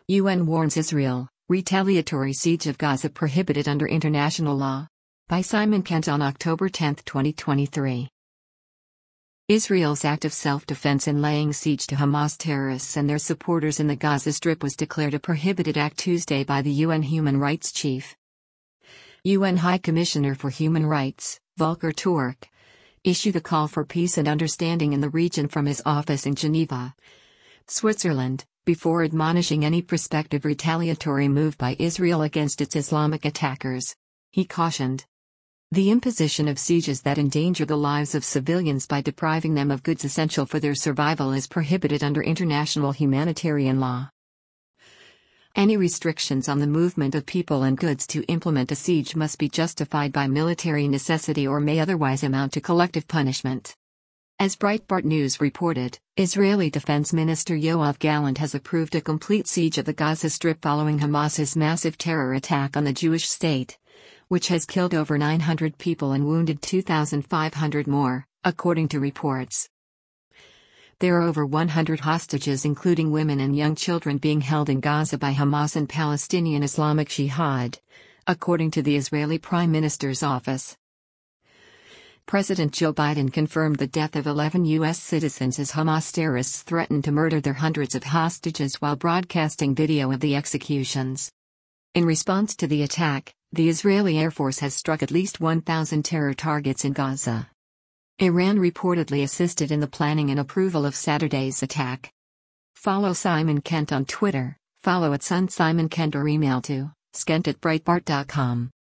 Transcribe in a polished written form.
UN warns Israel, retaliatory siege of Gaza prohibited under international law. By Simon Kent on October 10, 2023. Israel's act of self-defense in laying siege to Hamas terrorists and their supporters in the Gaza Strip was declared a prohibited act Tuesday by the UN Human Rights Chief. UN High Commissioner for Human Rights, Volker Turk, issued a call for peace and understanding in the region from his office in Geneva, Switzerland, before admonishing any prospective retaliatory move by Israel against its Islamic attackers. He cautioned, "The imposition of sieges that endanger the lives of civilians by depriving them of goods essential for their survival is prohibited under international humanitarian law. Any restrictions on the movement of people and goods to implement a siege must be justified by military necessity or may otherwise amount to collective punishment." As Breitbart News reported, Israeli Defense Minister Yoav Gallant has approved a complete siege of the Gaza Strip following Hamas's massive terror attack on the Jewish state, which has killed over 900 people and wounded 2,500 more, according to reports. There are over 100 hostages, including women and young children, being held in Gaza by Hamas and Palestinian Islamic Jihad, according to the Israeli Prime Minister's office. President Joe Biden confirmed the death of 11 U.S. citizens as Hamas terrorists threatened to murder their hundreds of hostages while broadcasting video of the executions. In response to the attack, the Israeli Air Force has struck at least 1,000 terror targets in Gaza. Iran reportedly assisted in the planning and approval of Saturday's attack. Follow Simon Kent on Twitter, follow @SunSimonKent or email to skent@breitbart.com.